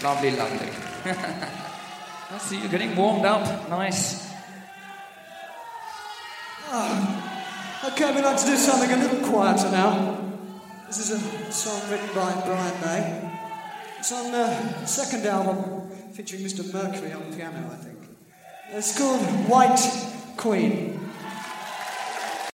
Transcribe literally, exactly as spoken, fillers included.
Lovely, lovely. I see you're getting warmed up. Nice. Oh, okay, we'd like to do something a little quieter now. This is a song written by Brian May. It's on the second album, featuring Mister Mercury on piano, I think. It's called White Queen.